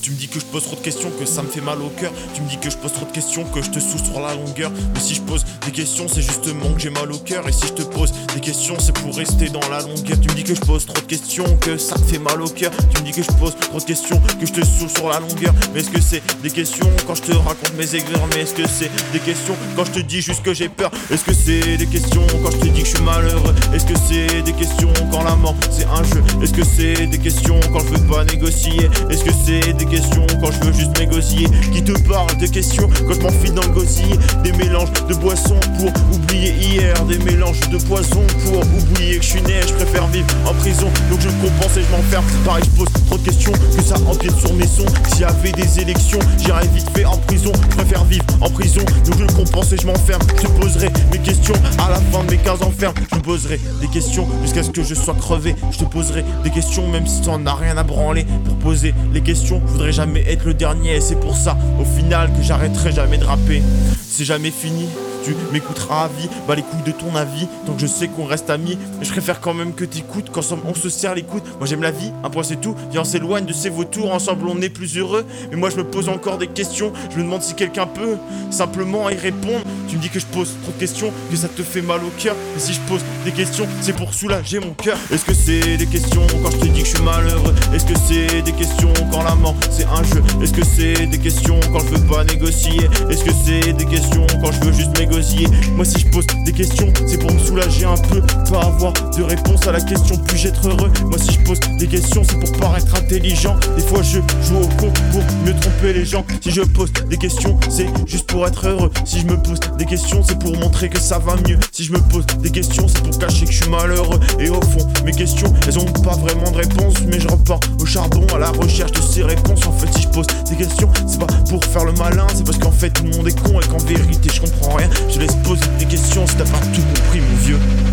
Tu me dis que je pose trop de questions, que ça me fait mal au cœur. Tu me dis que je pose trop de questions, que je te saoule sur la longueur. Mais si je pose des questions, c'est justement que j'ai mal au cœur. Et si je te pose des questions, c'est pour rester dans la longueur. Tu me dis que je pose trop de questions, que ça te fait mal au cœur. Tu me dis que je pose trop de questions, que je te saoule sur la longueur. Mais est-ce que c'est des questions quand je te raconte mes aigreurs? Mais est-ce que c'est des questions quand je te dis juste que j'ai peur? Est-ce que c'est des questions quand je te dis que je suis malheureux? Est-ce que c'est des questions quand la mort c'est un jeu? Est-ce que c'est des questions quand je veux pas négocier? Est-ce que c'est des questions quand je veux juste négocier? Qui te parle de questions quand je m'enfile dans le gosier? Des mélanges de boissons pour oublier hier, des mélanges de poisons pour oublier que je suis né. Je préfère vivre en prison, donc je compense et je m'enferme. Pareil, je pose trop de questions, que ça empiète sur mes sons. S'il y avait des élections, j'irais vite fait en prison. Je préfère vivre en prison, donc je compense et je m'enferme. Je te poserai mes questions à la fin de mes 15 ans ferme. Je me poserai des questions jusqu'à ce que je sois crevé. Je te poserai des questions même si t'en as rien à branler. Pour poser les questions, je voudrais jamais être le dernier. Et c'est pour ça, au final, que j'arrêterai jamais de rapper. C'est jamais fini. Tu m'écouteras à vie, bah les couilles de ton avis. Tant que je sais qu'on reste amis, mais je préfère quand même que t'écoutes. Qu'ensemble on se serre les coudes. Moi j'aime la vie, un point c'est tout. Viens on s'éloigne de ces vautours, ensemble on est plus heureux. Mais moi je me pose encore des questions. Je me demande si quelqu'un peut simplement y répondre. Tu me dis que je pose trop de questions, que ça te fait mal au cœur. Et si je pose des questions, c'est pour soulager mon cœur. Est-ce que c'est des questions quand je te dis que je suis malheureux? Est-ce que c'est des questions quand la mort c'est un jeu? Est-ce que c'est des questions quand je veux pas négocier? Est-ce que c'est des questions quand je veux juste négocier? Moi si je pose des questions, c'est pour me soulager un peu. Pas avoir de réponse à la question, puis-je être heureux? Moi si je pose des questions, c'est pour paraître intelligent. Des fois je joue au con pour mieux tromper les gens. Si je pose des questions, c'est juste pour être heureux. Si je me pose des questions, c'est pour montrer que ça va mieux. Si je me pose des questions, c'est pour cacher que je suis malheureux. Et au fond, mes questions, elles ont pas vraiment de réponse. Mais je repars au charbon à la recherche de ces réponses. En fait si je pose des questions, c'est pas pour faire le malin. C'est parce qu'en fait tout le monde est con et qu'en vérité je comprends rien. Je te laisse poser des questions si t'as pas tout compris mon vieux.